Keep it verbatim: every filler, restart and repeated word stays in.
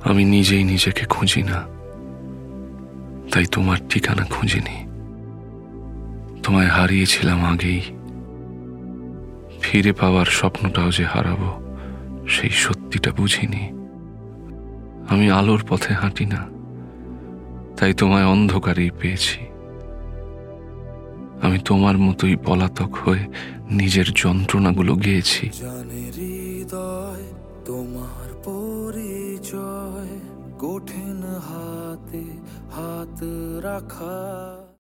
আমি নিজেই নিজেকে খুঁজি না, তাই তোমার ঠিকানা খুঁজিনি। তোমায় হারিয়েছিলাম আগেই, ফিরে পাওয়ার স্বপ্নটাও যে হারাবো সেই সত্যিটা বুঝিনি। আমি আলোর পথে হাঁটি না, তাই তোমায় অন্ধকারেই পেয়েছি। আমি তোমার মতোই পলাতক হয়ে নিজের যন্ত্রণাগুলো গেয়েছি। জানে হৃদয় তোমার পরিচয়, কঠিন হাতে হাত রাখা।